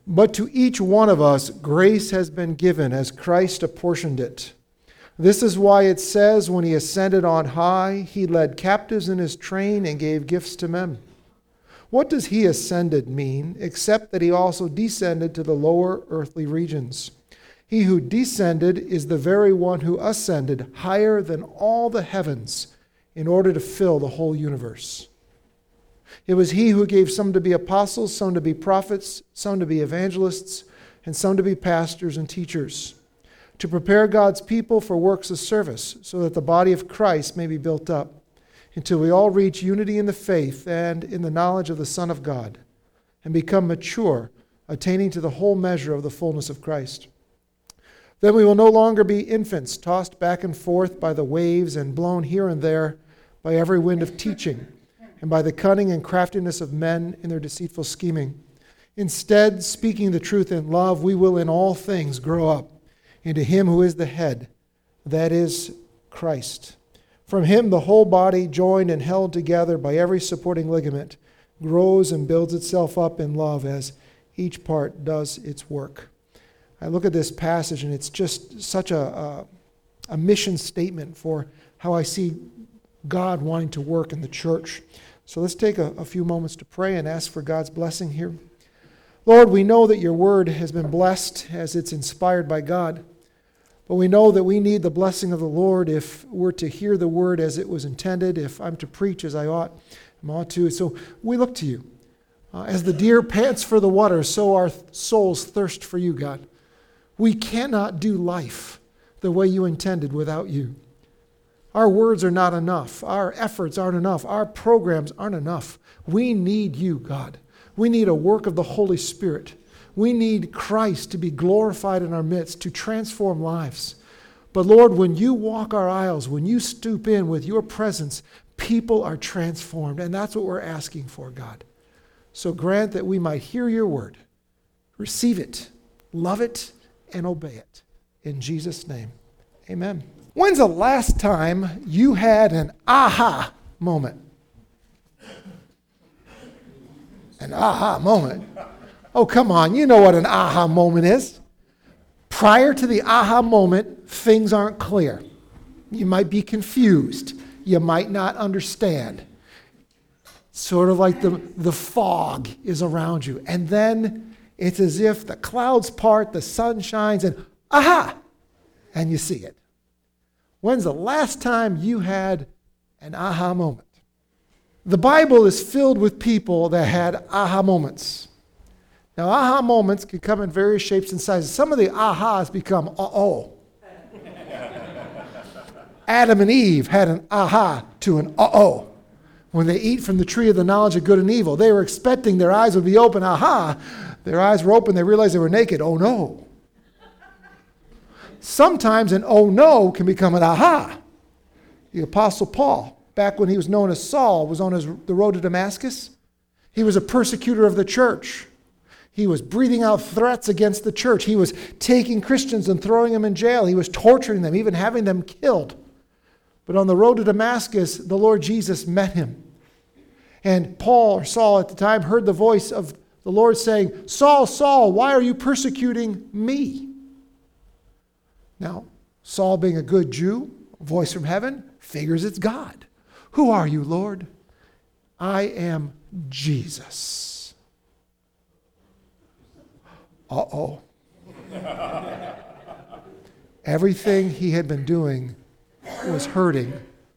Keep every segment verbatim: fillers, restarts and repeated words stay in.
But to each one of us, grace has been given as Christ apportioned it. This is why it says, when he ascended on high, he led captives in his train and gave gifts to men. What does he ascended mean, except that he also descended to the lower earthly regions? He who descended is the very one who ascended higher than all the heavens in order to fill the whole universe. It was he who gave some to be apostles, some to be prophets, some to be evangelists, and some to be pastors and teachers, to prepare God's people for works of service, so that the body of Christ may be built up, until we all reach unity in the faith and in the knowledge of the Son of God, and become mature, attaining to the whole measure of the fullness of Christ. Then we will no longer be infants, tossed back and forth by the waves and blown here and there by every wind of teaching, and by the cunning and craftiness of men in their deceitful scheming. Instead, speaking the truth in love, we will in all things grow up into him who is the head, that is, Christ. From him the whole body, joined and held together by every supporting ligament, grows and builds itself up in love as each part does its work. I look at this passage and it's just such a, a, a mission statement for how I see God wanting to work in the church. So let's take a, a few moments to pray and ask for God's blessing here. Lord, we know that your word has been blessed as it's inspired by God. But we know that we need the blessing of the Lord if we're to hear the word as it was intended, if I'm to preach as I ought, I'm ought to. So we look to you. Uh, as the deer pants for the water, so our th- souls thirst for you, God. We cannot do life the way you intended without you. Our words are not enough. Our efforts aren't enough. Our programs aren't enough. We need you, God. We need a work of the Holy Spirit. We need Christ to be glorified in our midst, to transform lives. But Lord, when you walk our aisles, when you stoop in with your presence, people are transformed. And that's what we're asking for, God. So grant that we might hear your word, receive it, love it, and obey it. In Jesus' name, amen. When's the last time you had an aha moment? An aha moment? Oh, come on, you know what an aha moment is. Prior to the aha moment, things aren't clear. You might be confused. You might not understand. Sort of like the, the fog is around you. And then it's as if the clouds part, the sun shines, and aha! And you see it. When's the last time you had an aha moment? The Bible is filled with people that had aha moments. Now, aha moments can come in various shapes and sizes. Some of the ahas become uh-oh. Adam and Eve had an aha to an uh-oh. When they eat from the tree of the knowledge of good and evil, they were expecting their eyes would be open. Aha! Their eyes were open. They realized they were naked. Oh, no. Sometimes an oh, no can become an aha. The Apostle Paul, back when he was known as Saul, was on his, the road to Damascus. He was a persecutor of the church. He was breathing out threats against the church. He was taking Christians and throwing them in jail. He was torturing them, even having them killed. But on the road to Damascus, the Lord Jesus met him. And Paul, or Saul at the time, heard the voice of the Lord saying, Saul, Saul, why are you persecuting me? Now, Saul, being a good Jew, a voice from heaven, figures it's God. Who are you, Lord? I am Jesus. Uh-oh. Everything he had been doing was hurting.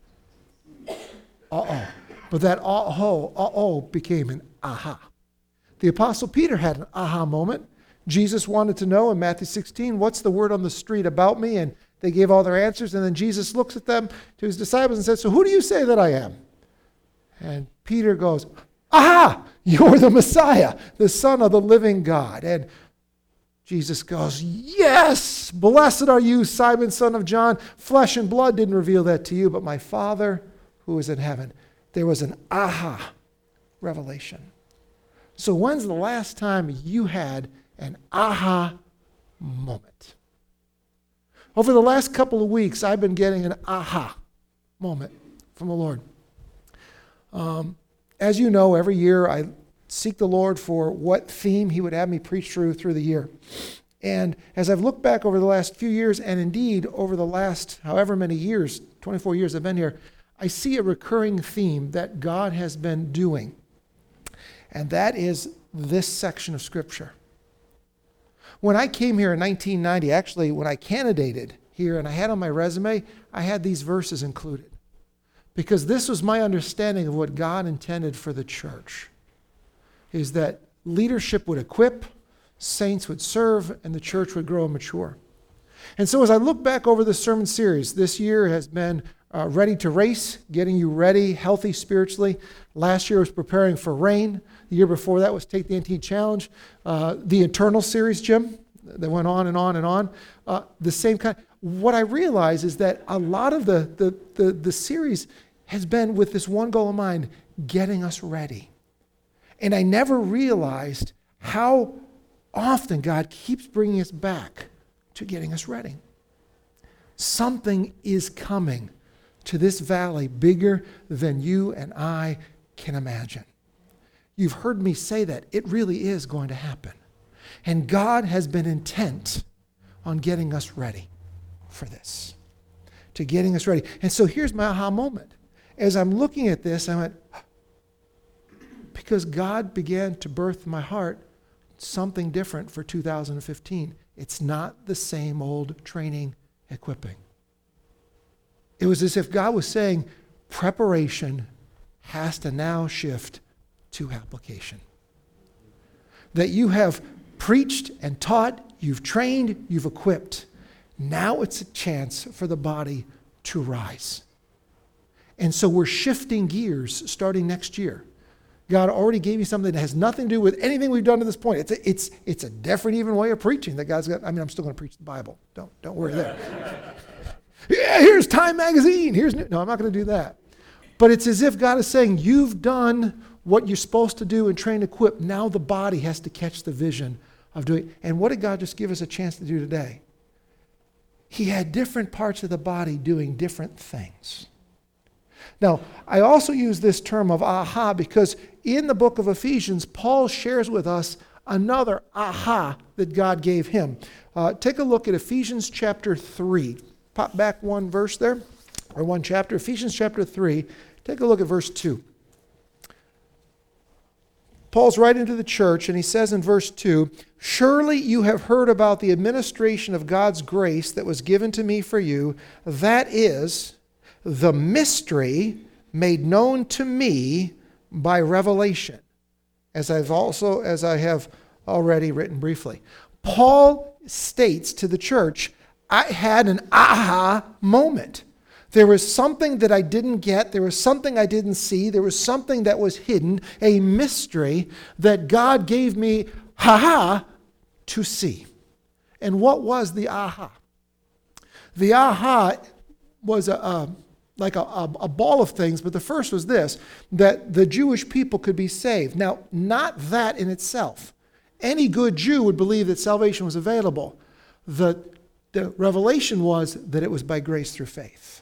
Uh-oh. But that uh-oh, uh-oh became an aha. The Apostle Peter had an aha moment. Jesus wanted to know in Matthew sixteen, what's the word on the street about me? And they gave all their answers. And then Jesus looks at them, to his disciples, and says, so who do you say that I am? And Peter goes, aha, you're the Messiah, the Son of the living God. And Jesus goes, yes, blessed are you, Simon, son of John. Flesh and blood didn't reveal that to you, but my Father who is in heaven. There was an aha revelation. So when's the last time you had an aha moment? Over the last couple of weeks, I've been getting an aha moment from the Lord. Um, as you know, every year I seek the Lord for what theme he would have me preach through through the year. And as I've looked back over the last few years, and indeed over the last however many years, twenty-four years I've been here, I see a recurring theme that God has been doing. And that is this section of Scripture. When I came here in nineteen ninety, actually when I candidated here and I had on my resume, I had these verses included. Because this was my understanding of what God intended for the church. Is that leadership would equip, saints would serve, and the church would grow and mature. And so as I look back over the sermon series, this year has been uh, Ready to Race, getting you ready, healthy spiritually. Last year was Preparing for Reign. The year before that was Take the N T Challenge. Uh, the Eternal series, Jim, that went on and on and on. Uh, the same kind. What I realize is that a lot of the, the, the, the series has been with this one goal in mind, getting us ready. And I never realized how often God keeps bringing us back to getting us ready. Something is coming to this valley bigger than you and I can imagine. You've heard me say that. It really is going to happen. And God has been intent on getting us ready for this, to getting us ready. And so here's my aha moment. As I'm looking at this, I went, because God began to birth in my heart something different for two thousand fifteen. It's not the same old training, equipping. It was as if God was saying, preparation has to now shift to application. That you have preached and taught, you've trained, you've equipped. Now it's a chance for the body to rise. And so we're shifting gears starting next year. God already gave you something that has nothing to do with anything we've done to this point. It's a, it's, it's a different even way of preaching that God's got. I mean, I'm still going to preach the Bible. Don't, don't worry there. Yeah, here's Time Magazine. Here's No, I'm not going to do that. But it's as if God is saying, you've done what you're supposed to do and train, equip. Now the body has to catch the vision of doing. And what did God just give us a chance to do today? He had different parts of the body doing different things. Now, I also use this term of aha because in the book of Ephesians, Paul shares with us another aha that God gave him. Uh, take a look at Ephesians chapter three. Pop back one verse there, or one chapter. Ephesians chapter three. Take a look at verse two. Paul's writing to the church, and he says in verse two, "Surely you have heard about the administration of God's grace that was given to me for you. That is the mystery made known to me by revelation, as I've also as I have already written briefly." Paul states to the church, I had an aha moment. There was something that I didn't get. There was something I didn't see. There was something that was hidden, a mystery that God gave me, ha-ha, to see. And what was the aha? The aha was a, a like a, a, a ball of things, but the first was this, that the Jewish people could be saved. Now, not that in itself. Any good Jew would believe that salvation was available. The, the revelation was that it was by grace through faith.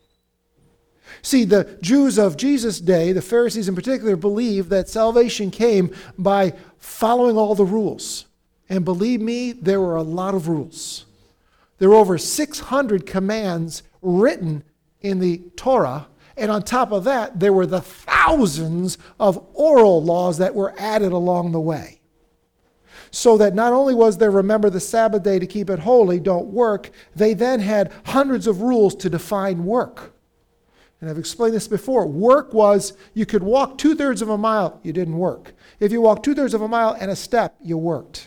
See, the Jews of Jesus' day, the Pharisees in particular, believed that salvation came by following all the rules. And believe me, there were a lot of rules. There were over six hundred commands written in the Torah, and on top of that, there were the thousands of oral laws that were added along the way. So that not only was there remember the Sabbath day to keep it holy, don't work, they then had hundreds of rules to define work. And I've explained this before. Work was you could walk two-thirds of a mile, you didn't work. If you walked two-thirds of a mile and a step, you worked.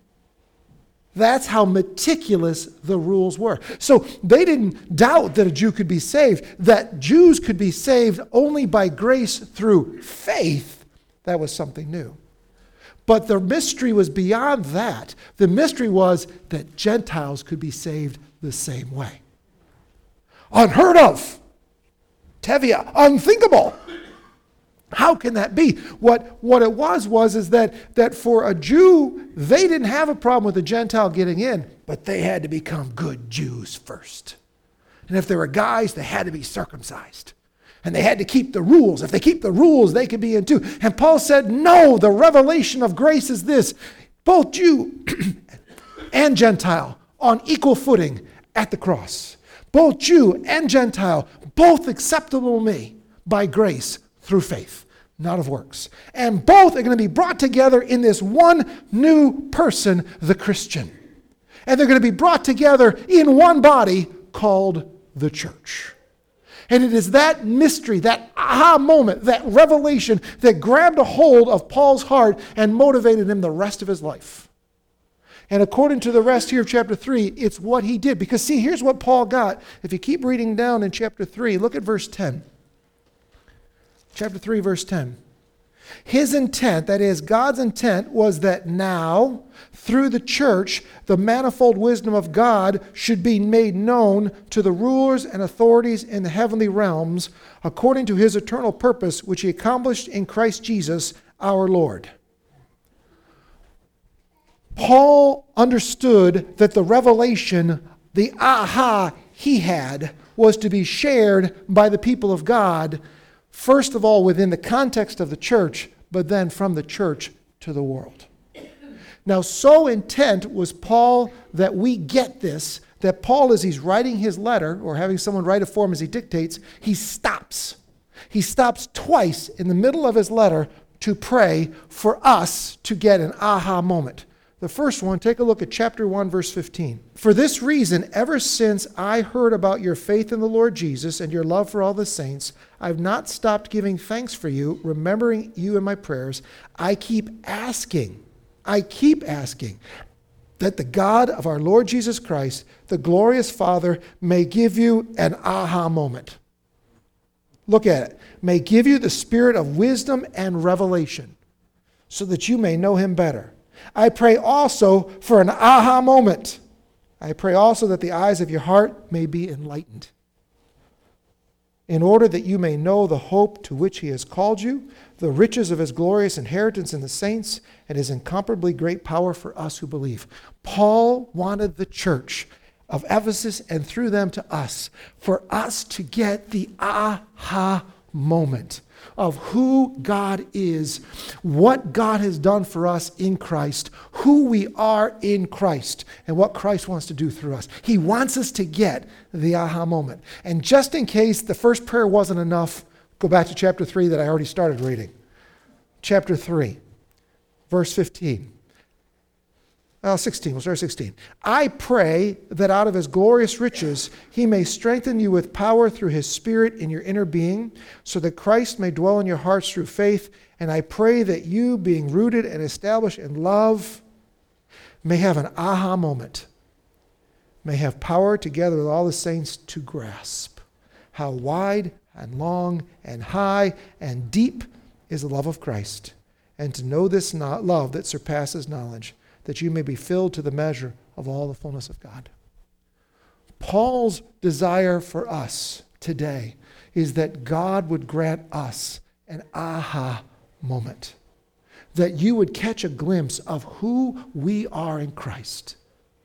That's how meticulous the rules were. So they didn't doubt that a Jew could be saved, that Jews could be saved only by grace through faith. That was something new. But the mystery was beyond that. The mystery was that Gentiles could be saved the same way. Unheard of. Tevia, unthinkable. How can that be? What, what it was was is that, that for a Jew, they didn't have a problem with a Gentile getting in, but they had to become good Jews first. And if they were guys, they had to be circumcised. And they had to keep the rules. If they keep the rules, they could be in too. And Paul said, no, the revelation of grace is this. Both Jew and Gentile on equal footing at the cross. Both Jew and Gentile, both acceptable to me by grace through faith, not of works. And both are going to be brought together in this one new person, the Christian. And they're going to be brought together in one body called the church. And it is that mystery, that aha moment, that revelation that grabbed a hold of Paul's heart and motivated him the rest of his life. And according to the rest here of chapter three, it's what he did. Because see, here's what Paul got. If you keep reading down in chapter three, look at verse ten. Chapter three, verse ten. His intent, that is, God's intent, was that now, through the church, the manifold wisdom of God should be made known to the rulers and authorities in the heavenly realms, according to his eternal purpose, which he accomplished in Christ Jesus our Lord. Paul understood that the revelation, the aha he had, was to be shared by the people of God, first of all within the context of the church, but then from the church to the world. Now, so intent was Paul that we get this, that Paul, as he's writing his letter, or having someone write it for him as he dictates, he stops. He stops twice in the middle of his letter to pray for us to get an aha moment. The first one, take a look at chapter one, verse fifteen. For this reason, ever since I heard about your faith in the Lord Jesus and your love for all the saints, I've not stopped giving thanks for you, remembering you in my prayers. I keep asking, I keep asking that the God of our Lord Jesus Christ, the glorious Father, may give you an aha moment. Look at it. May give you the spirit of wisdom and revelation so that you may know him better. I pray also for an aha moment. I pray also that the eyes of your heart may be enlightened, in order that you may know the hope to which he has called you, the riches of his glorious inheritance in the saints, and his incomparably great power for us who believe. Paul wanted the church of Ephesus, and through them to us, for us to get the aha moment of who God is, what God has done for us in Christ, who we are in Christ, and what Christ wants to do through us. He wants us to get the aha moment. And just in case the first prayer wasn't enough, go back to chapter three that I already started reading. Chapter three, verse fifteen. Uh, sixteen, we'll start sixteen. I pray that out of his glorious riches he may strengthen you with power through his Spirit in your inner being, so that Christ may dwell in your hearts through faith. And I pray that you, being rooted and established in love, may have an aha moment, may have power together with all the saints to grasp how wide and long and high and deep is the love of Christ, and to know this not love that surpasses knowledge, that you may be filled to the measure of all the fullness of God. Paul's desire for us today is that God would grant us an aha moment, that you would catch a glimpse of who we are in Christ,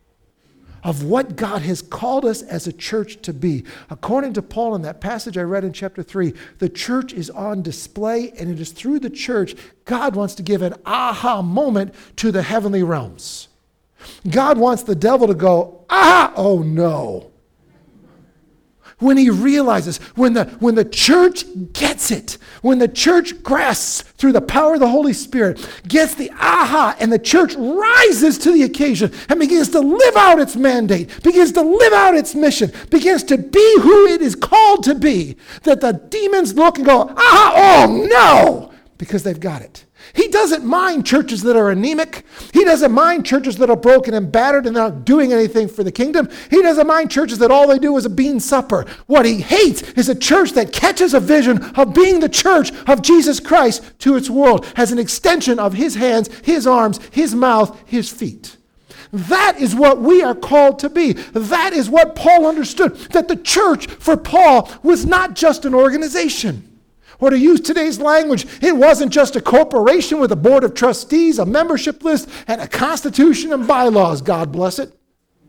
of what God has called us as a church to be. According to Paul in that passage I read in chapter three, the church is on display, and it is through the church God wants to give an aha moment to the heavenly realms. God wants the devil to go, ah, oh no. When he realizes, when the, when the church gets it, when the church grasps through the power of the Holy Spirit, gets the aha, and the church rises to the occasion and begins to live out its mandate, begins to live out its mission, begins to be who it is called to be, that the demons look and go, aha, oh no, because they've got it. He doesn't mind churches that are anemic. He doesn't mind churches that are broken and battered and not doing anything for the kingdom. He doesn't mind churches that all they do is a bean supper. What he hates is a church that catches a vision of being the church of Jesus Christ to its world as an extension of his hands, his arms, his mouth, his feet. That is what we are called to be. That is what Paul understood, that the church for Paul was not just an organization. Or to use today's language, it wasn't just a corporation with a board of trustees, a membership list, and a constitution and bylaws, God bless it.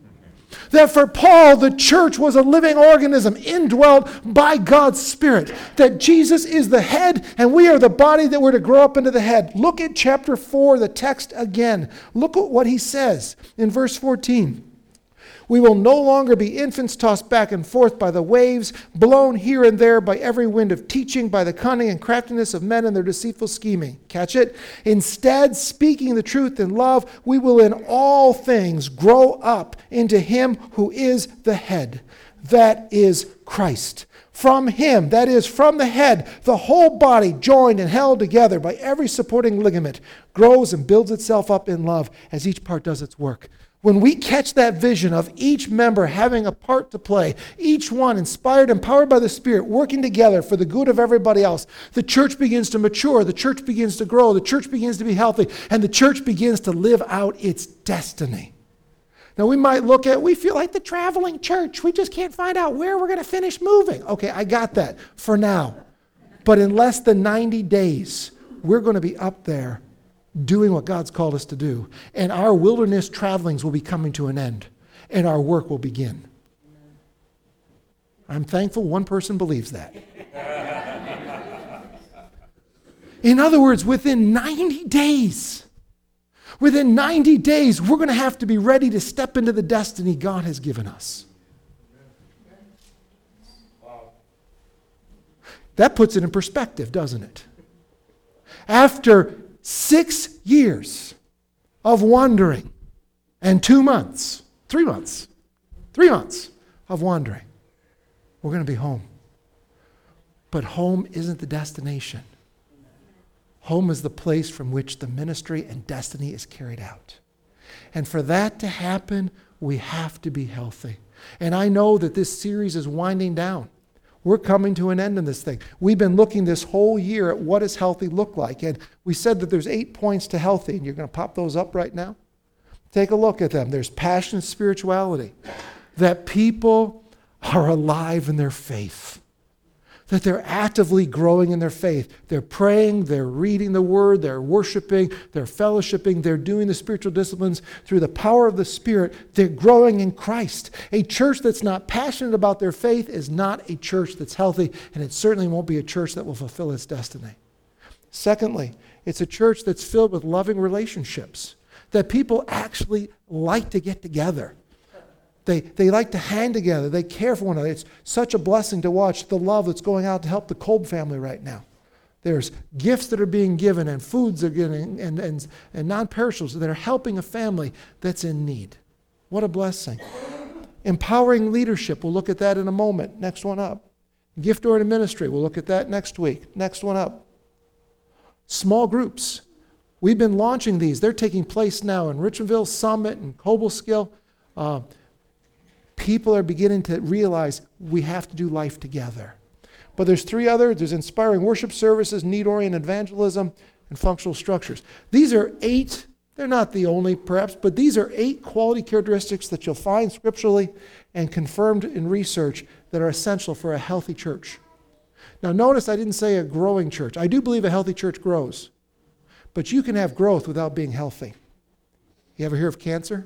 That for Paul, the church was a living organism indwelt by God's Spirit. That Jesus is the head and we are the body that we're to grow up into the head. Look at chapter four, the text again. Look at what he says in verse fourteen. We will no longer be infants tossed back and forth by the waves, blown here and there by every wind of teaching, by the cunning and craftiness of men and their deceitful scheming. Catch it? Instead, speaking the truth in love, we will in all things grow up into him who is the head. That is Christ. From him, that is, from the head, the whole body, joined and held together by every supporting ligament, grows and builds itself up in love as each part does its work. When we catch that vision of each member having a part to play, each one inspired, empowered by the Spirit, working together for the good of everybody else, the church begins to mature, the church begins to grow, the church begins to be healthy, and the church begins to live out its destiny. Now we might look at, we feel like the traveling church. We just can't find out where we're going to finish moving. Okay, I got that for now. But in less than ninety days, we're going to be up there doing what God's called us to do. And our wilderness travelings will be coming to an end. And our work will begin. I'm thankful one person believes that. In other words, within ninety days, within ninety days, we're going to have to be ready to step into the destiny God has given us. That puts it in perspective, doesn't it? After Six years of wandering and two months, three months, three months of wandering, we're going to be home. But home isn't the destination. Home is the place from which the ministry and destiny is carried out. And for that to happen, we have to be healthy. And I know that this series is winding down. We're coming to an end in this thing. We've been looking this whole year at what does healthy look like. And we said that there's eight points to healthy. And you're going to pop those up right now. Take a look at them. There's passion and spirituality. That people are alive in their faith. That they're actively growing in their faith. They're praying, they're reading the Word, they're worshiping, they're fellowshipping, they're doing the spiritual disciplines through the power of the Spirit. They're growing in Christ. A church that's not passionate about their faith is not a church that's healthy, and it certainly won't be a church that will fulfill its destiny. Secondly, it's a church that's filled with loving relationships, that people actually like to get together. They, they like to hang together. They care for one another. It's such a blessing to watch the love that's going out to help the Kolb family right now. There's gifts that are being given and foods are getting and, and, and non-perishables that are helping a family that's in need. What a blessing. Empowering leadership. We'll look at that in a moment. Next one up. Gift-oriented ministry. We'll look at that next week. Next one up. Small groups. We've been launching these. They're taking place now in Richmondville, Summit, and Cobleskill. Uh, People are beginning to realize we have to do life together. But there's three other. There's inspiring worship services, need-oriented evangelism, and functional structures. These are eight. They're not the only, perhaps, but these are eight quality characteristics that you'll find scripturally and confirmed in research that are essential for a healthy church. Now, notice I didn't say a growing church. I do believe a healthy church grows. But you can have growth without being healthy. You ever hear of cancer?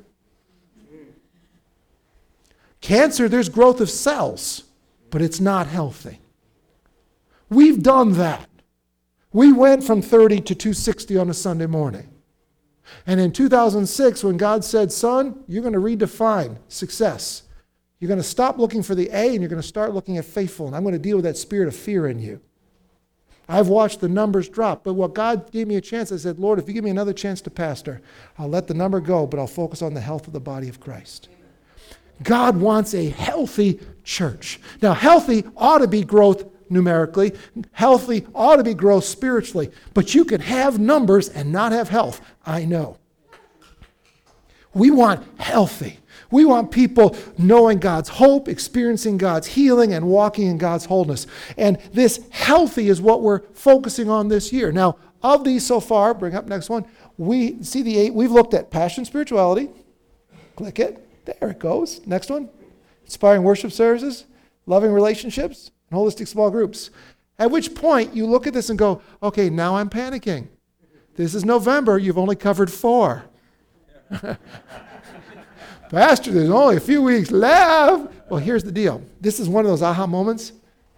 Cancer, there's growth of cells, but it's not healthy. We've done that. We went from thirty to two sixty on a Sunday morning. And in two thousand six, when God said, son, you're going to redefine success. You're going to stop looking for the A and you're going to start looking at faithful. And I'm going to deal with that spirit of fear in you. I've watched the numbers drop. But what God gave me a chance, I said, Lord, if you give me another chance to pastor, I'll let the number go, but I'll focus on the health of the body of Christ. God wants a healthy church. Now, healthy ought to be growth numerically. Healthy ought to be growth spiritually. But you can have numbers and not have health. I know. We want healthy. We want people knowing God's hope, experiencing God's healing, and walking in God's wholeness. And this healthy is what we're focusing on this year. Now, of these so far, bring up next one, we see the eight. We've looked at passion, spirituality. Click it. There it goes. Next one. Inspiring worship services, loving relationships, and holistic small groups. At which point you look at this and go, okay, now I'm panicking. This is November. You've only covered four. But Pastor, there's only a few weeks left. Well, here's the deal. This is one of those aha moments.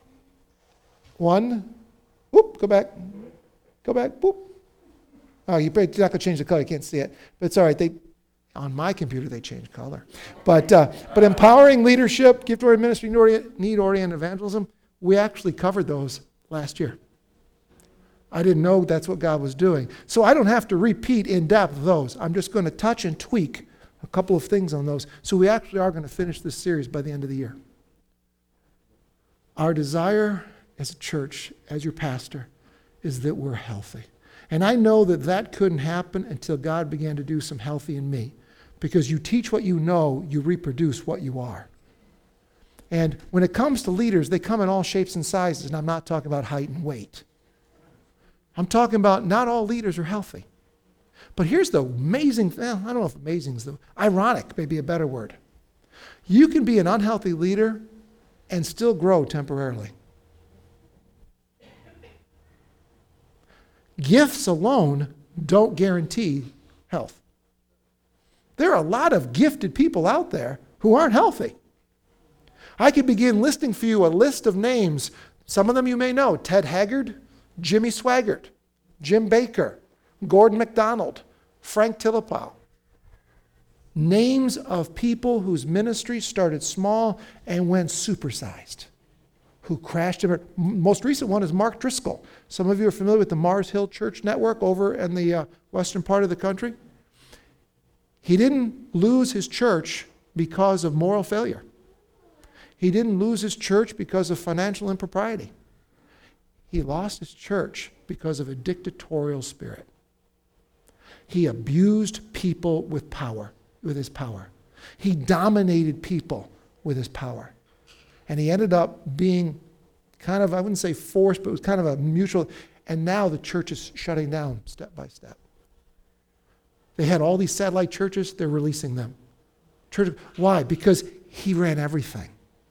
One, whoop, go back. Go back, whoop. Oh, you're not going to change the color. You can't see it. But it's all right. They, on my computer, they change color. But uh, but empowering leadership, gift-oriented ministry, need-oriented evangelism, we actually covered those last year. I didn't know that's what God was doing. So I don't have to repeat in depth those. I'm just going to touch and tweak a couple of things on those. So we actually are going to finish this series by the end of the year. Our desire as a church, as your pastor, is that we're healthy. And I know that that couldn't happen until God began to do some healthy in me. Because you teach what you know, you reproduce what you are. And when it comes to leaders, they come in all shapes and sizes, and I'm not talking about height and weight. I'm talking about not all leaders are healthy. But here's the amazing thing. I don't know if amazing is the, ironic may be a better word. You can be an unhealthy leader and still grow temporarily. Gifts alone don't guarantee health. There are a lot of gifted people out there who aren't healthy. I could begin listing for you a list of names. Some of them you may know. Ted Haggard, Jimmy Swaggart, Jim Baker, Gordon MacDonald, Frank Tillipau. Names of people whose ministry started small and went supersized, who crashed. Most recent one is Mark Driscoll. Some of you are familiar with the Mars Hill Church Network over in the uh, western part of the country. He didn't lose his church because of moral failure. He didn't lose his church because of financial impropriety. He lost his church because of a dictatorial spirit. He abused people with power, with his power. He dominated people with his power. And he ended up being kind of, I wouldn't say forced, but it was kind of a mutual, and now the church is shutting down step by step. They had all these satellite churches, they're releasing them. Church, why? Because he ran everything.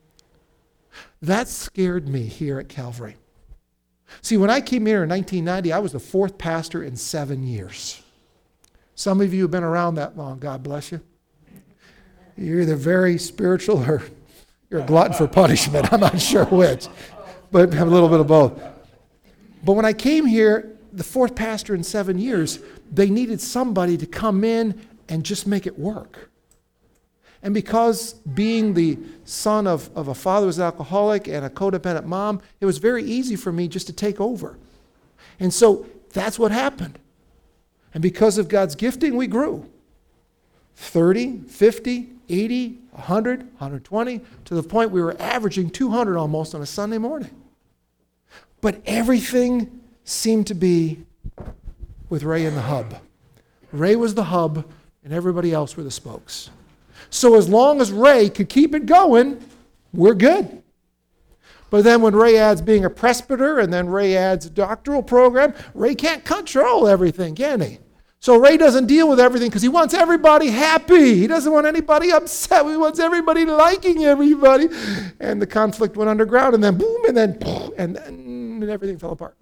That scared me here at Calvary. See, when I came here in nineteen ninety, I was the fourth pastor in seven years. Some of you have been around that long, God bless you. You're either very spiritual or you're a glutton for punishment. I'm not sure which, but have a little bit of both. But when I came here, the fourth pastor in seven years, they needed somebody to come in and just make it work. And because being the son of, of a father who was an alcoholic and a codependent mom, it was very easy for me just to take over. And so that's what happened. And because of God's gifting, we grew. thirty, fifty, eighty, one hundred, one hundred twenty, to the point we were averaging two hundred almost on a Sunday morning. But everything seemed to be with Ray in the hub. Ray was the hub, and everybody else were the spokes. So as long as Ray could keep it going, we're good. But then when Ray adds being a presbyter, and then Ray adds a doctoral program, Ray can't control everything, can he? So Ray doesn't deal with everything because he wants everybody happy. He doesn't want anybody upset. He wants everybody liking everybody. And the conflict went underground, and then boom, and then and then and everything fell apart.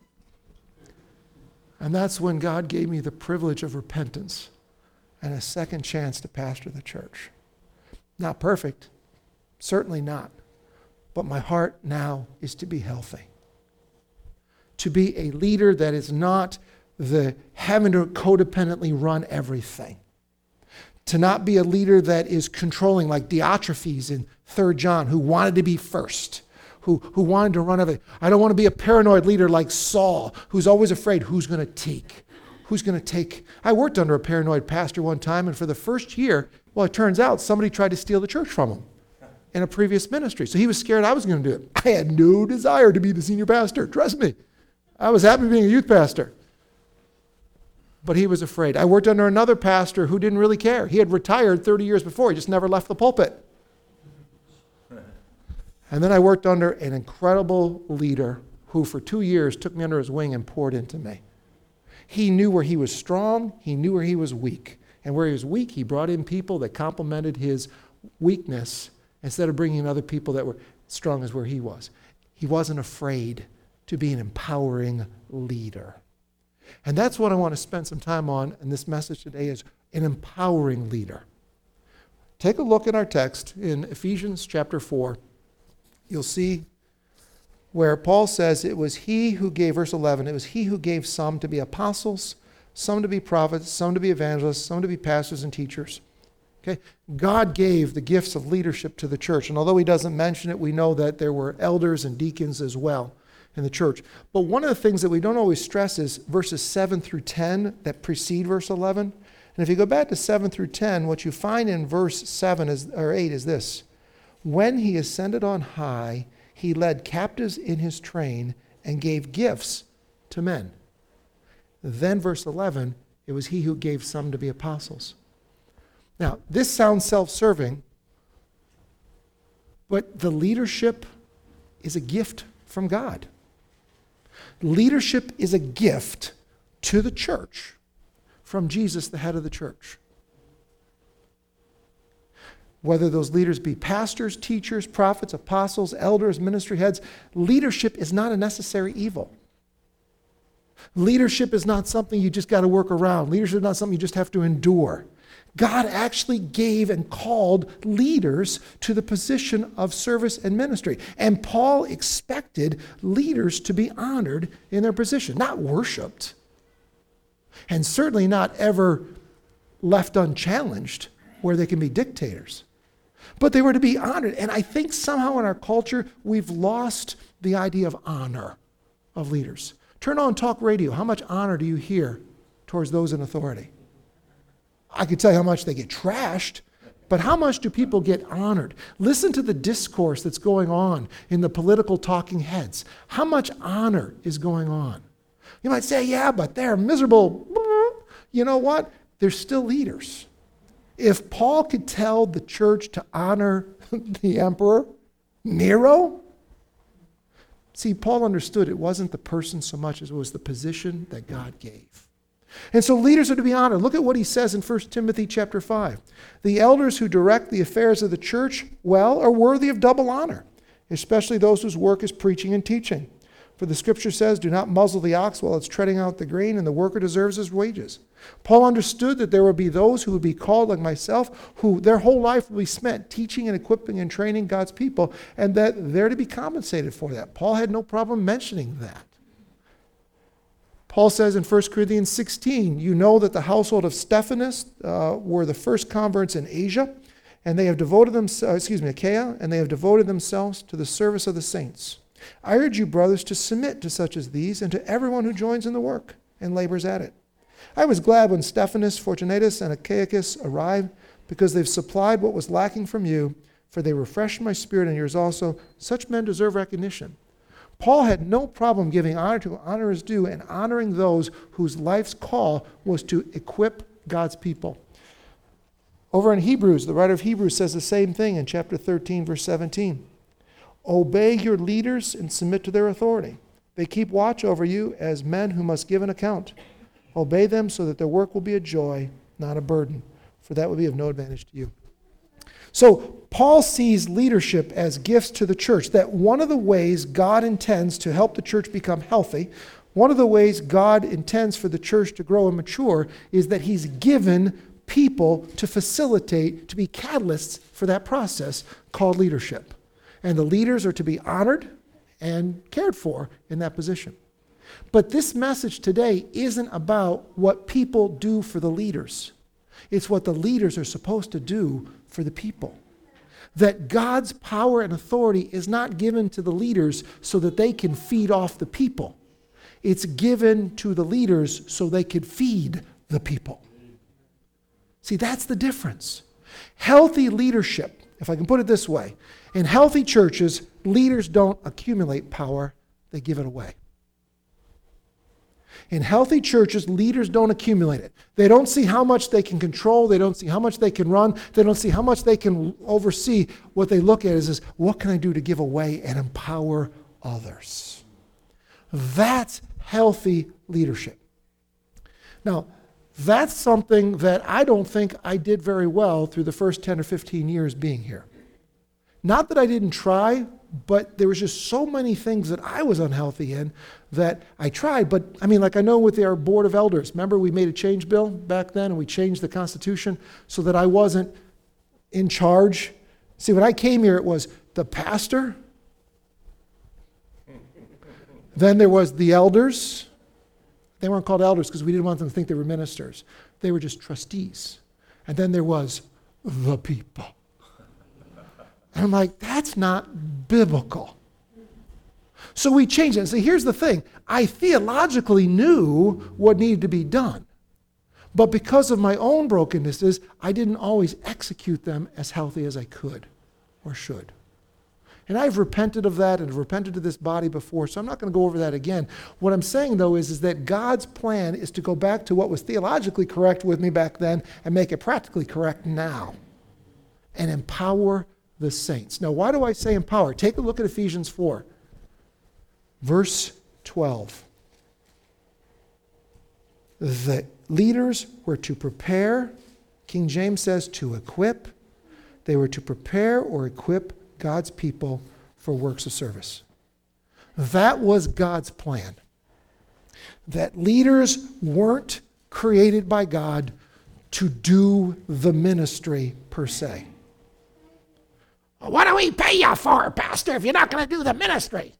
And that's when God gave me the privilege of repentance and a second chance to pastor the church. Not perfect, certainly not. But my heart now is to be healthy. To be a leader that is not the having to codependently run everything. To not be a leader that is controlling like Diotrephes in Third John, who wanted to be first, who, who wanted to run everything. I don't want to be a paranoid leader like Saul, who's always afraid who's going to take. Who's going to take? I worked under a paranoid pastor one time, and for the first year, well, it turns out somebody tried to steal the church from him in a previous ministry. So he was scared I was going to do it. I had no desire to be the senior pastor. Trust me. I was happy being a youth pastor. But he was afraid. I worked under another pastor who didn't really care. He had retired thirty years before. He just never left the pulpit. And then I worked under an incredible leader who for two years took me under his wing and poured into me. He knew where he was strong. He knew where he was weak. And where he was weak, he brought in people that complemented his weakness instead of bringing in other people that were strong as where he was. He wasn't afraid to be an empowering leader. And that's what I want to spend some time on in this message today, is an empowering leader. Take a look at our text in Ephesians chapter four. You'll see where Paul says it was he who gave, verse eleven, it was he who gave some to be apostles, some to be prophets, some to be evangelists, some to be pastors and teachers. Okay? God gave the gifts of leadership to the church. And although he doesn't mention it, we know that there were elders and deacons as well in the church. But one of the things that we don't always stress is verses seven through ten that precede verse eleven. And if you go back to seven through ten, what you find in verse seven is, or eight is this. When he ascended on high, he led captives in his train and gave gifts to men. Then verse eleven, it was he who gave some to be apostles. Now, this sounds self-serving, but the leadership is a gift from God. Leadership is a gift to the church from Jesus, the head of the church. Whether those leaders be pastors, teachers, prophets, apostles, elders, ministry heads, leadership is not a necessary evil. Leadership is not something you just got to work around. Leadership is not something you just have to endure. God actually gave and called leaders to the position of service and ministry. And Paul expected leaders to be honored in their position, not worshiped, and certainly not ever left unchallenged where they can be dictators. But they were to be honored. And I think somehow in our culture, we've lost the idea of honor of leaders. Turn on talk radio. How much honor do you hear towards those in authority? I could tell you how much they get trashed, but how much do people get honored? Listen to the discourse that's going on in the political talking heads. How much honor is going on? You might say, yeah, but they're miserable. You know what? They're still leaders. If Paul could tell the church to honor the emperor, Nero, see, Paul understood it wasn't the person so much as it was the position that God gave. And so leaders are to be honored. Look at what he says in First Timothy chapter five. The elders who direct the affairs of the church well are worthy of double honor, especially those whose work is preaching and teaching. For the scripture says, do not muzzle the ox while it's treading out the grain, and the worker deserves his wages. Paul understood that there would be those who would be called like myself, who their whole life will be spent teaching and equipping and training God's people, and that they're to be compensated for that. Paul had no problem mentioning that. Paul says in First Corinthians sixteen, you know that the household of Stephanas uh, were the first converts in Asia, and they have devoted themselves, excuse me, Achaia, and they have devoted themselves to the service of the saints. I urge you, brothers, to submit to such as these and to everyone who joins in the work and labors at it. I was glad when Stephanas, Fortunatus, and Achaicus arrived, because they've supplied what was lacking from you, for they refreshed my spirit and yours also. Such men deserve recognition. Paul had no problem giving honor to honor is due and honoring those whose life's call was to equip God's people. Over in Hebrews, the writer of Hebrews says the same thing in chapter thirteen, verse seventeen. Obey your leaders and submit to their authority. They keep watch over you as men who must give an account. Obey them so that their work will be a joy, not a burden, for that would be of no advantage to you. So Paul sees leadership as gifts to the church, that one of the ways God intends to help the church become healthy, one of the ways God intends for the church to grow and mature is that he's given people to facilitate, to be catalysts for that process called leadership. And the leaders are to be honored and cared for in that position. But this message today isn't about what people do for the leaders. It's what the leaders are supposed to do for the people. That God's power and authority is not given to the leaders so that they can feed off the people. It's given to the leaders so they can feed the people. See, that's the difference. Healthy leadership, if I can put it this way, in healthy churches, leaders don't accumulate power, they give it away. In healthy churches, leaders don't accumulate it. They don't see how much they can control. They don't see how much they can run. They don't see how much they can oversee. What they look at is, is what can I do to give away and empower others? That's healthy leadership. Now, that's something that I don't think I did very well through the first ten or fifteen years being here. Not that I didn't try, but there was just so many things that I was unhealthy in that I tried. But I mean, like I know with our board of elders, remember we made a change bill back then and we changed the Constitution so that I wasn't in charge. See, when I came here, it was the pastor. Then there was the elders. They weren't called elders because we didn't want them to think they were ministers. They were just trustees. And then there was the people. And I'm like, that's not biblical. So we changed it. And see, here's the thing. I theologically knew what needed to be done. But because of my own brokennesses, I didn't always execute them as healthy as I could or should. And I've repented of that and have repented to this body before, so I'm not going to go over that again. What I'm saying, though, is, is that God's plan is to go back to what was theologically correct with me back then and make it practically correct now and empower the saints. Now, why do I say empower? Take a look at Ephesians four, verse twelve. The leaders were to prepare, King James says to equip. They were to prepare or equip God's people for works of service. That was God's plan. That leaders weren't created by God to do the ministry per se. What do we pay you for, Pastor, if you're not going to do the ministry?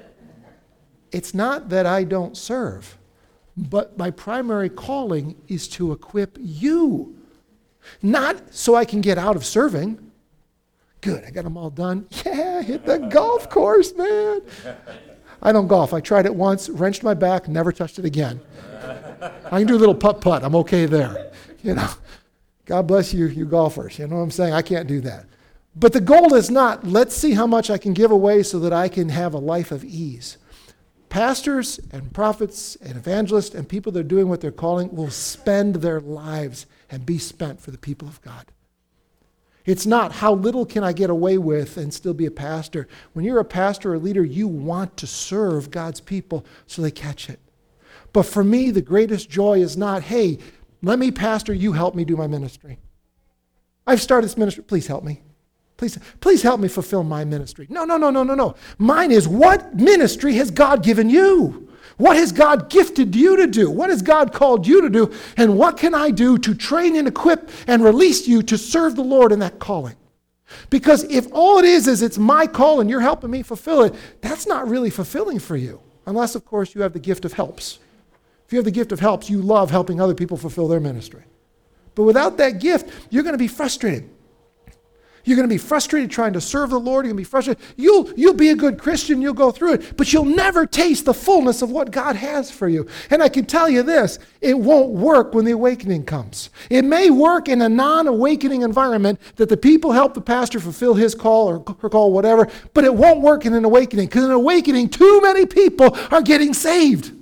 It's not that I don't serve, but my primary calling is to equip you. Not so I can get out of serving. Good, I got them all done. Yeah, hit the golf course, man. I don't golf. I tried it once, wrenched my back, never touched it again. I can do a little putt-putt. I'm okay there. You know, God bless you, you golfers. You know what I'm saying? I can't do that. But the goal is not, let's see how much I can give away so that I can have a life of ease. Pastors and prophets and evangelists and people that are doing what they're calling will spend their lives and be spent for the people of God. It's not how little can I get away with and still be a pastor. When you're a pastor or a leader, you want to serve God's people so they catch it. But for me, the greatest joy is not, hey, let me pastor, you help me do my ministry. I've started this ministry, please help me. Please, please help me fulfill my ministry. No, no, no, no, no, no. Mine is, what ministry has God given you? What has God gifted you to do? What has God called you to do? And what can I do to train and equip and release you to serve the Lord in that calling? Because if all it is is it's my call and you're helping me fulfill it, that's not really fulfilling for you. Unless, of course, you have the gift of helps. If you have the gift of helps, you love helping other people fulfill their ministry. But without that gift, you're going to be frustrated. You're going to be frustrated trying to serve the Lord. You're going to be frustrated. You'll, you'll be a good Christian. You'll go through it. But you'll never taste the fullness of what God has for you. And I can tell you this, it won't work when the awakening comes. It may work in a non-awakening environment that the people help the pastor fulfill his call or her call, whatever, but it won't work in an awakening. Because in an awakening, too many people are getting saved.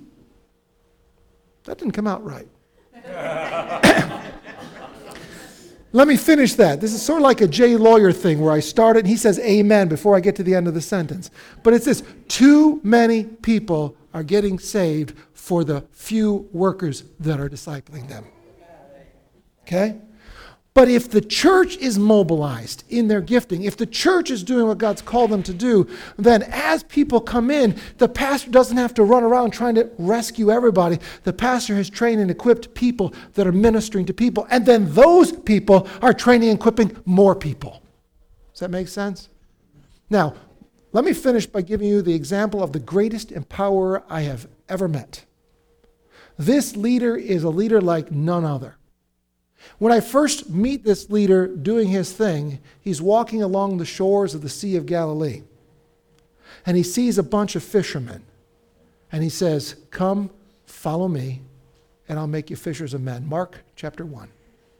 That didn't come out right. Let me finish that. This is sort of like a Jay Lawyer thing where I start it and he says amen before I get to the end of the sentence. But it's this, too many people are getting saved for the few workers that are discipling them. Okay? But if the church is mobilized in their gifting, if the church is doing what God's called them to do, then as people come in, the pastor doesn't have to run around trying to rescue everybody. The pastor has trained and equipped people that are ministering to people, and then those people are training and equipping more people. Does that make sense? Now, let me finish by giving you the example of the greatest empowerer I have ever met. This leader is a leader like none other. When I first meet this leader doing his thing, he's walking along the shores of the Sea of Galilee. And he sees a bunch of fishermen. And he says, come, follow me, and I'll make you fishers of men. Mark chapter one.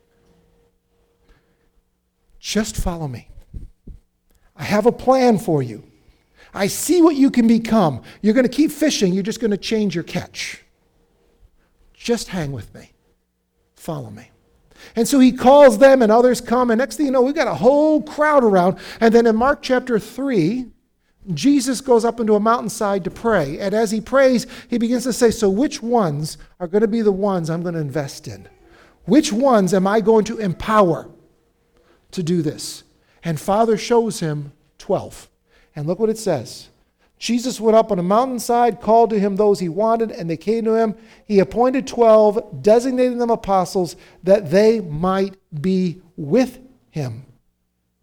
Just follow me. I have a plan for you. I see what you can become. You're going to keep fishing. You're just going to change your catch. Just hang with me. Follow me. And so he calls them and others come. And next thing you know, we've got a whole crowd around. And then in Mark chapter three, Jesus goes up into a mountainside to pray. And as he prays, he begins to say, so which ones are going to be the ones I'm going to invest in? Which ones am I going to empower to do this? And Father shows him twelve. And look what it says. Jesus went up on a mountainside, called to him those he wanted, and they came to him. He appointed twelve, designating them apostles, that they might be with him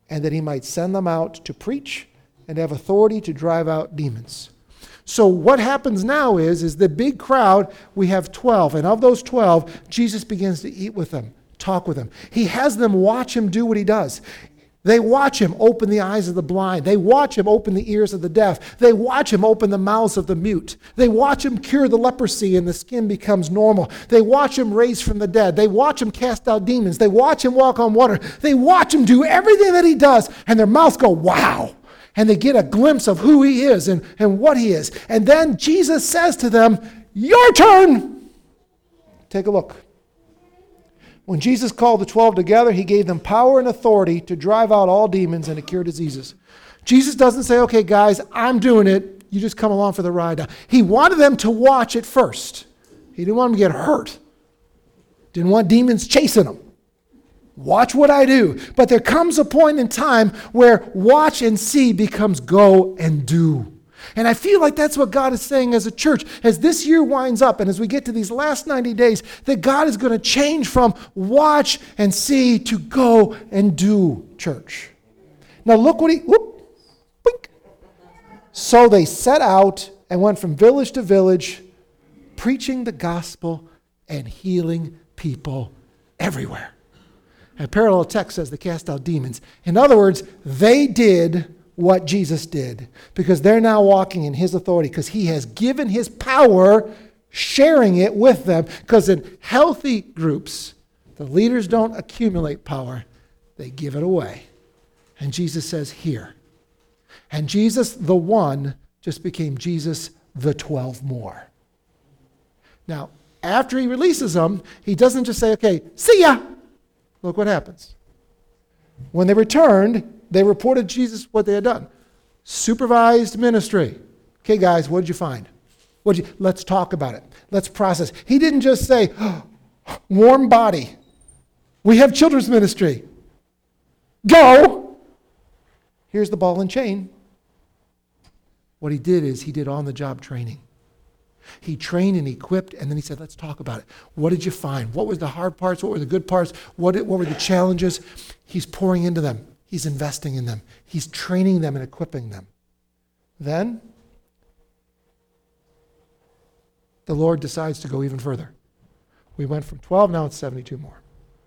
and that he might send them out to preach and have authority to drive out demons. So what happens now is, is the big crowd, we have twelve, and of those twelve, Jesus begins to eat with them, talk with them. He has them watch him do what he does. They watch him open the eyes of the blind. They watch him open the ears of the deaf. They watch him open the mouths of the mute. They watch him cure the leprosy and the skin becomes normal. They watch him raise from the dead. They watch him cast out demons. They watch him walk on water. They watch him do everything that he does, and their mouths go, wow. And they get a glimpse of who he is and, and what he is. And then Jesus says to them, your turn. Take a look. When Jesus called the twelve together, he gave them power and authority to drive out all demons and to cure diseases. Jesus doesn't say, okay, guys, I'm doing it. You just come along for the ride. He wanted them to watch it first. He didn't want them to get hurt. Didn't want demons chasing them. Watch what I do. But there comes a point in time where watch and see becomes go and do. And I feel like that's what God is saying as a church. As this year winds up and as we get to these last ninety days, that God is going to change from watch and see to go and do, church. Now look what he, whoop, boink. So they set out and went from village to village, preaching the gospel and healing people everywhere. A parallel text says they cast out demons. In other words, they did what Jesus did because they're now walking in his authority because he has given his power, sharing it with them. Because in healthy groups, the leaders don't accumulate power, they give it away. And Jesus says, here. And Jesus, the one, just became Jesus, the twelve more. Now, after he releases them, he doesn't just say, okay, see ya. Look what happens. When they returned, they reported Jesus what they had done. Supervised ministry. Okay, guys, what did you find? What did you, let's talk about it. Let's process. He didn't just say, oh, warm body. We have children's ministry. Go. Here's the ball and chain. What he did is he did on-the-job training. He trained and equipped, and then he said, let's talk about it. What did you find? What were the hard parts? What were the good parts? What, did, what were the challenges? He's pouring into them. He's investing in them. He's training them and equipping them. Then, the Lord decides to go even further. We went from twelve, now it's seventy-two more.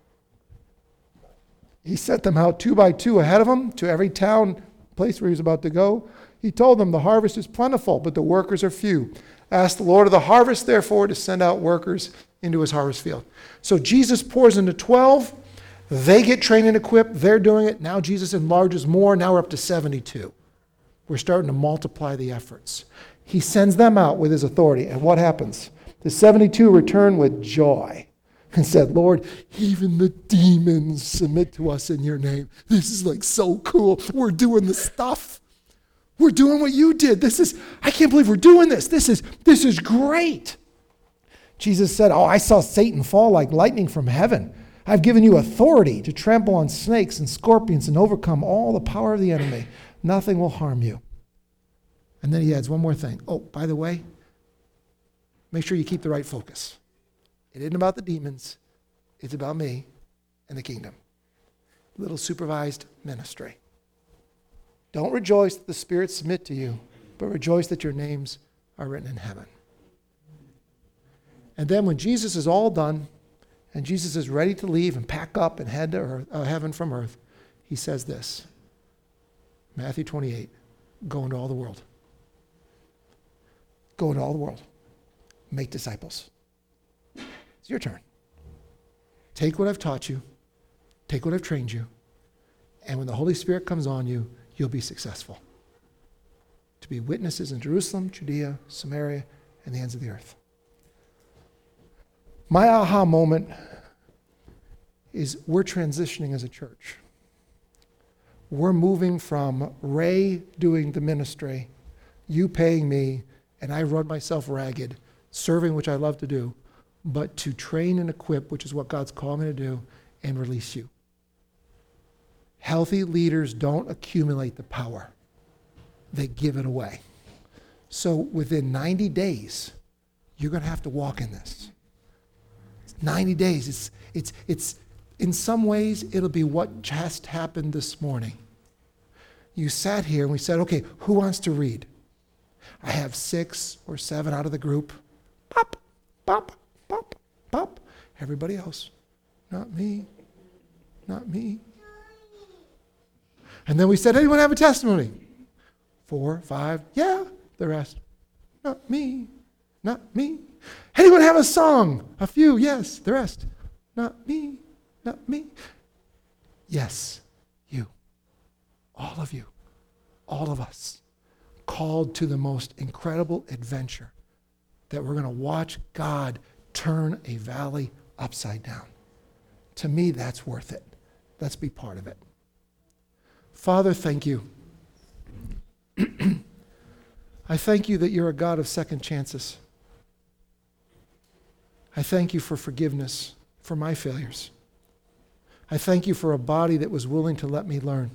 He sent them out two by two ahead of him to every town, place where he was about to go. He told them, the harvest is plentiful, but the workers are few. Ask the Lord of the harvest, therefore, to send out workers into his harvest field. So Jesus pours into twelve. They get trained and equipped. They're doing it. Now Jesus enlarges more. Now we're up to seventy-two. We're starting to multiply the efforts. He sends them out with his authority. And what happens? The seventy-two return with joy and said, Lord, even the demons submit to us in your name. This is like so cool. We're doing the stuff. We're doing what you did. This is, I can't believe we're doing this. This is, this is great. Jesus said, oh, I saw Satan fall like lightning from heaven. I've given you authority to trample on snakes and scorpions and overcome all the power of the enemy. Nothing will harm you. And then he adds one more thing. Oh, by the way, make sure you keep the right focus. It isn't about the demons. It's about me and the kingdom. Little supervised ministry. Don't rejoice that the spirits submit to you, but rejoice that your names are written in heaven. And then when Jesus is all done, and Jesus is ready to leave and pack up and head to earth, uh, heaven from earth, he says this, Matthew twenty-eight, go into all the world. Go into all the world. Make disciples. It's your turn. Take what I've taught you. Take what I've trained you. And when the Holy Spirit comes on you, you'll be successful. To be witnesses in Jerusalem, Judea, Samaria, and the ends of the earth. My aha moment is we're transitioning as a church. We're moving from Ray doing the ministry, you paying me, and I run myself ragged, serving, which I love to do, but to train and equip, which is what God's called me to do, and release you. Healthy leaders don't accumulate the power. They give it away. So within ninety days, you're going to have to walk in this. ninety days. It's, it's, it's, in some ways, it'll be what just happened this morning. You sat here and we said, okay, who wants to read? I have six or seven out of the group. Pop, pop, pop, pop. Everybody else. Not me. Not me. And then we said, anyone have a testimony? Four, five, yeah. The rest. Not me. Not me. Anyone have a song? A few, yes. The rest. Not me. Not me. Yes, you. All of you. All of us. Called to the most incredible adventure that we're going to watch God turn a valley upside down. To me, that's worth it. Let's be part of it. Father, thank you. I thank you that you're a God of second chances. I thank you for forgiveness for my failures. I thank you for a body that was willing to let me learn.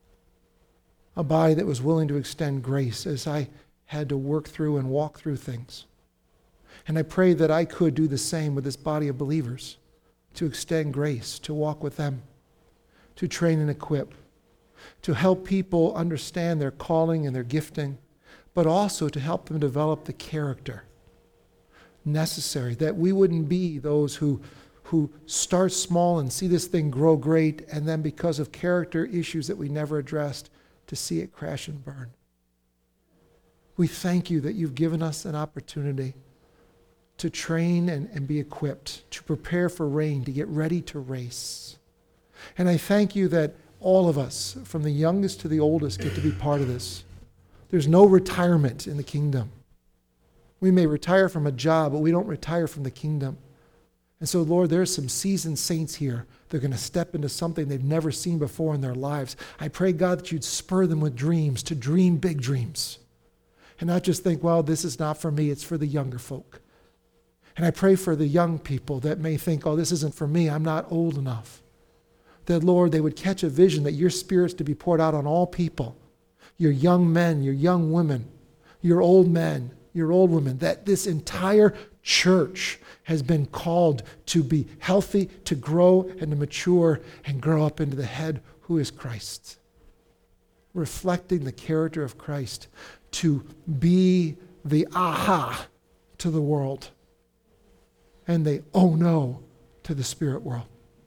A body that was willing to extend grace as I had to work through and walk through things. And I pray that I could do the same with this body of believers, to extend grace, to walk with them, to train and equip, to help people understand their calling and their gifting, but also to help them develop the character necessary, that we wouldn't be those who, who start small and see this thing grow great, and then because of character issues that we never addressed, to see it crash and burn. We thank you that you've given us an opportunity to train and, and be equipped, to prepare for rain, to get ready to race. And I thank you that all of us, from the youngest to the oldest, get to be part of this. There's no retirement in the kingdom. We may retire from a job, but we don't retire from the kingdom. And so, Lord, there's some seasoned saints here. They're going to step into something they've never seen before in their lives. I pray, God, that you'd spur them with dreams, to dream big dreams. And not just think, well, this is not for me, it's for the younger folk. And I pray for the young people that may think, oh, this isn't for me, I'm not old enough. That, Lord, they would catch a vision that your Spirit's to be poured out on all people. Your young men, your young women, your old men, your old women, that this entire church has been called to be healthy, to grow and to mature and grow up into the head who is Christ. Reflecting the character of Christ, to be the aha to the world and the oh no to the spirit world.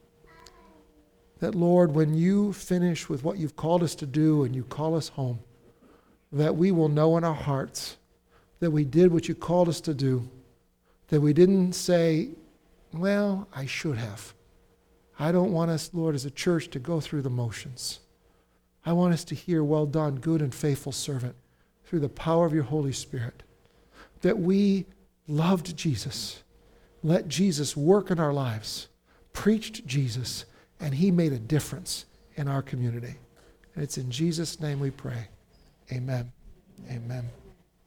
That, Lord, when you finish with what you've called us to do and you call us home, that we will know in our hearts that we did what you called us to do, that we didn't say, well, I should have. I don't want us, Lord, as a church to go through the motions. I want us to hear, well done, good and faithful servant, through the power of your Holy Spirit. That we loved Jesus, let Jesus work in our lives, preached Jesus, and he made a difference in our community. And it's in Jesus' name we pray. Amen. Amen.